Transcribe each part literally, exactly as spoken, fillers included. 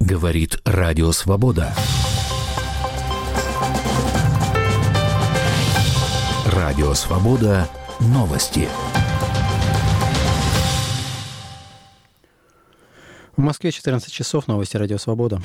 Говорит Радио Свобода. Радио Свобода. Новости. В Москве четырнадцать часов. Новости Радио Свобода.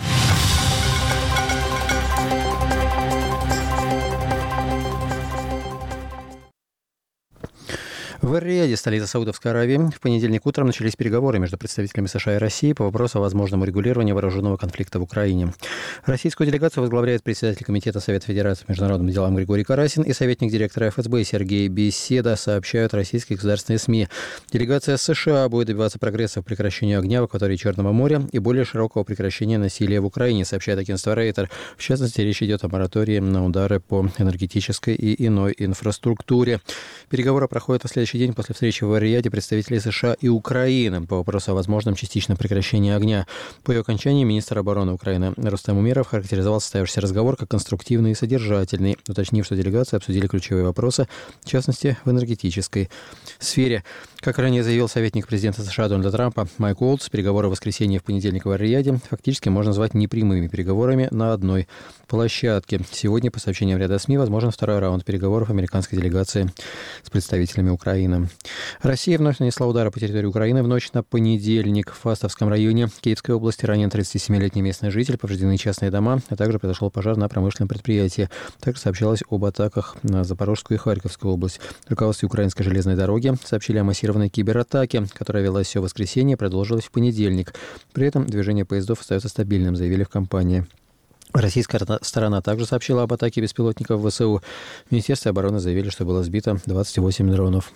В Эр-Рияде, столице Саудовской Аравии, в понедельник утром начались переговоры между представителями США и России по вопросу о возможном урегулировании вооруженного конфликта в Украине. Российскую делегацию возглавляет председатель Комитета Совета Федерации по международным делам Григорий Карасин и советник директора эф эс бэ Сергей Беседа, сообщают российские государственные СМИ. Делегация США будет добиваться прогресса в прекращении огня в акватории Черного моря и более широкого прекращения насилия в Украине, сообщает агентство Рейтер. В частности, речь идет о моратории на удары по энергетической и иной инфраструктуре. Переговоры проходят в следующий день после встречи в Эр-Рияде представителей США и Украины по вопросу о возможном частичном прекращении огня. По ее окончании министр обороны Украины Рустем Умеров характеризовал состоявшийся разговор как конструктивный и содержательный, уточнив, что делегации обсудили ключевые вопросы, в частности, в энергетической сфере. Как ранее заявил советник президента США Дональда Трампа Майк Уолтс, переговоры в воскресенье и в понедельник в Эр-Рияде фактически можно назвать непрямыми переговорами на одной площадке. Сегодня, по сообщениям ряда СМИ, возможен второй раунд переговоров американской делегации с представителями Украины. Россия вновь нанесла удары по территории Украины в ночь на понедельник. В Фастовском районе Киевской области ранен тридцатисемилетний местный житель, повреждены частные дома, а также произошел пожар на промышленном предприятии. Также сообщалось об атаках на Запорожскую и Харьковскую область. В руководстве Украинской железной дороги сообщили о массированной кибератаке, которая велась все воскресенье и продолжилась в понедельник. При этом движение поездов остается стабильным, заявили в компании. Российская сторона также сообщила об атаке беспилотников вэ эс у. В Министерстве обороны заявили, что было сбито двадцать восемь дронов.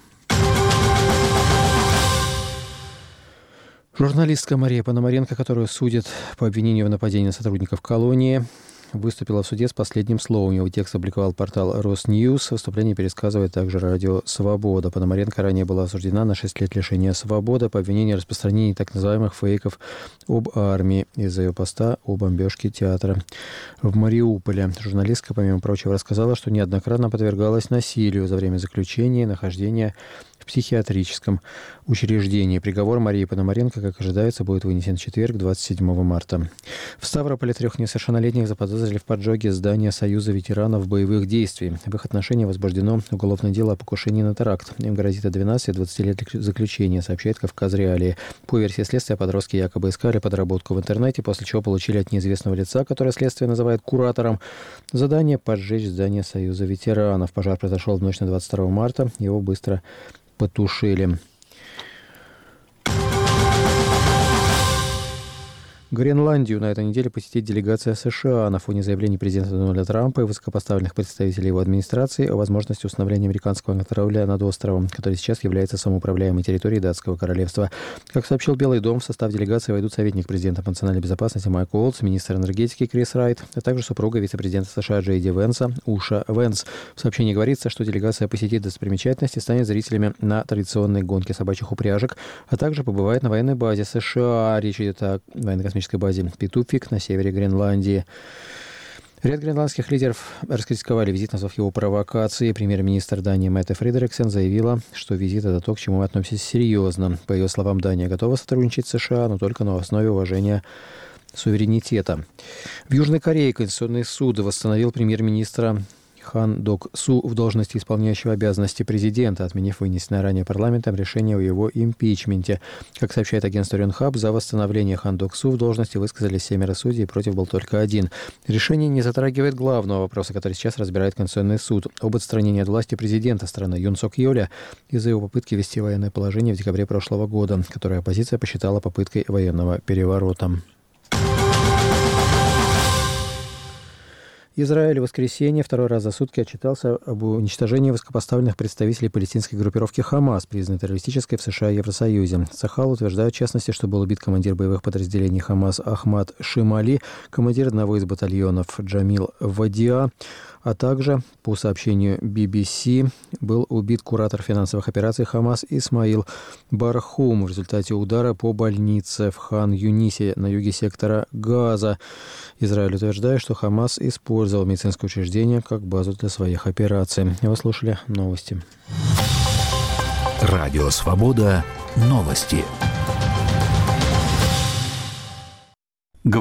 Журналистка Мария Пономаренко, которую судят по обвинению в нападении на сотрудников колонии, выступила в суде с последним словом. Его текст опубликовал портал Росньюз. Выступление пересказывает также Радио Свобода. Пономаренко ранее была осуждена на шесть лет лишения свободы по обвинению в распространении так называемых фейков об армии из-за ее поста о бомбежке театра в Мариуполе. Журналистка, помимо прочего, рассказала, что неоднократно подвергалась насилию за время заключения и нахождения в психиатрическом учреждении. Приговор Марии Пономаренко, как ожидается, будет вынесен в четверг, двадцать седьмого марта. В Ставрополе трех несовершеннолетних заподозрили в поджоге здания Союза ветеранов боевых действий. В их отношении возбуждено уголовное дело о покушении на теракт. Им грозит от двенадцати до двадцати лет заключения, сообщает Кавказ Реалии. По версии следствия, подростки якобы искали подработку в интернете, после чего получили от неизвестного лица, которое следствие называет куратором, задание поджечь здание Союза ветеранов. Пожар произошел в ночь на двадцать второго марта. Его быстро потушили. Гренландию на этой неделе посетит делегация США на фоне заявлений президента Дональда Трампа и высокопоставленных представителей его администрации о возможности установления американского контроля над островом, который сейчас является самоуправляемой территорией Датского королевства. Как сообщил Белый дом, в состав делегации войдут советник президента по национальной безопасности Майк Уолтс, министр энергетики Крис Райт, а также супруга вице-президента США Джей Ди Венса Уша Венс. В сообщении говорится, что делегация посетит достопримечательности, станет зрителями на традиционной гонке собачьих упряжек, а также побывает на военной базе США. Речь идет о военно-космической базе Питуфик на севере Гренландии. Ряд гренландских лидеров раскритиковали визит, назвав его провокацией. Премьер-министр Дании Метте Фредериксен заявила, что визит – это то, к чему мы относимся серьезно. По ее словам, Дания готова сотрудничать с США, но только на основе уважения суверенитета. В Южной Корее Конституционный суд восстановил премьер-министра Хан Док-Су в должности исполняющего обязанности президента, отменив вынесенное ранее парламентом решение о его импичменте. Как сообщает агентство Рёнхаб, за восстановление Хан Док-Су в должности высказались семеро судей, против был только один. Решение не затрагивает главного вопроса, который сейчас разбирает Конституционный суд, об отстранении от власти президента страны Юн Сок Йоля из-за его попытки ввести военное положение в декабре прошлого года, которое оппозиция посчитала попыткой военного переворота. Израиль в воскресенье второй раз за сутки отчитался об уничтожении высокопоставленных представителей палестинской группировки «Хамас», признанной террористической в США и Евросоюзе. Сахал утверждает, в частности, что был убит командир боевых подразделений «Хамас» Ахмад Шимали, командир одного из батальонов Джамил Вадиа, а также, по сообщению би би си, был убит куратор финансовых операций «Хамас» Исмаил Бархум в результате удара по больнице в Хан-Юнисе на юге сектора Газа. Израиль утверждает, что «Хамас» использовал медицинское учреждение как базу для своих операций. Вы слушали новости. Радио «Свобода». Новости.